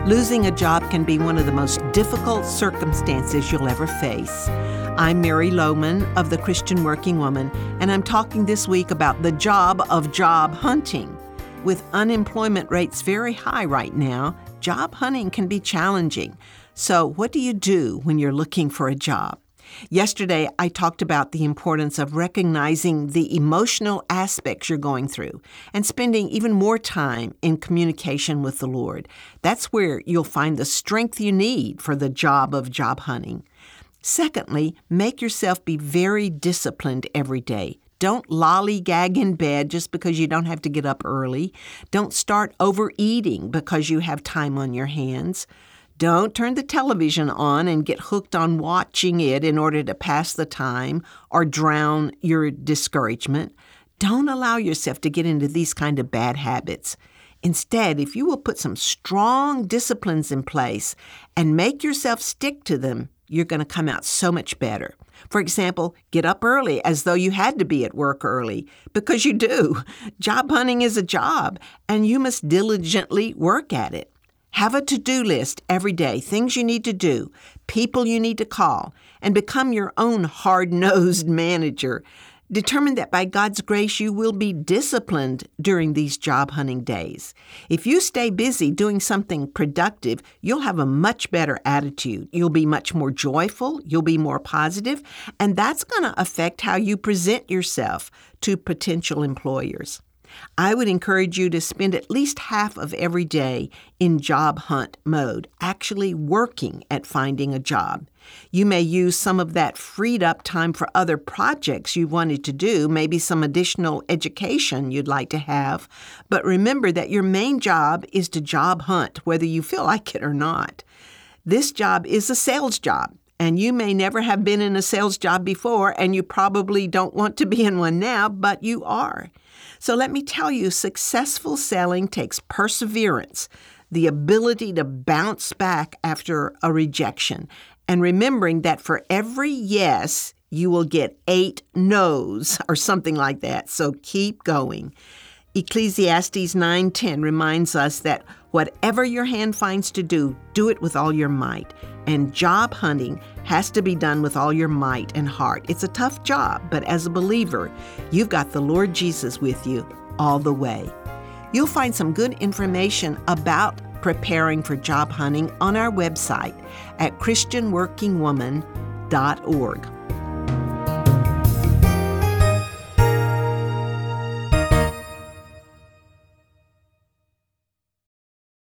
Losing a job can be one of the most difficult circumstances you'll ever face. I'm Mary Lohman of the Christian Working Woman, and I'm talking this week about the job of job hunting. With unemployment rates very high right now, job hunting can be challenging. So what do you do when you're looking for a job? Yesterday, I talked about the importance of recognizing the emotional aspects you're going through and spending even more time in communication with the Lord. That's where you'll find the strength you need for the job of job hunting. Secondly, make yourself be very disciplined every day. Don't lollygag in bed just because you don't have to get up early. Don't start overeating because you have time on your hands. Don't turn the television on and get hooked on watching it in order to pass the time or drown your discouragement. Don't allow yourself to get into these kind of bad habits. Instead, if you will put some strong disciplines in place and make yourself stick to them, you're going to come out so much better. For example, get up early as though you had to be at work early, because you do. Job hunting is a job, and you must diligently work at it. Have a to-do list every day, things you need to do, people you need to call, and become your own hard-nosed manager. Determine that by God's grace you will be disciplined during these job hunting days. If you stay busy doing something productive, you'll have a much better attitude. You'll be much more joyful, you'll be more positive, and that's going to affect how you present yourself to potential employers. I would encourage you to spend at least half of every day in job hunt mode, actually working at finding a job. You may use some of that freed up time for other projects you wanted to do, maybe some additional education you'd like to have. But remember that your main job is to job hunt, whether you feel like it or not. This job is a sales job. And you may never have been in a sales job before, and you probably don't want to be in one now, but you are. So let me tell you, successful selling takes perseverance, the ability to bounce back after a rejection, and remembering that for every yes, you will get 8 no's or something like that. So keep going. Ecclesiastes 9:10 reminds us that whatever your hand finds to do, do it with all your might. And job hunting has to be done with all your might and heart. It's a tough job, but as a believer, you've got the Lord Jesus with you all the way. You'll find some good information about preparing for job hunting on our website at christianworkingwoman.org.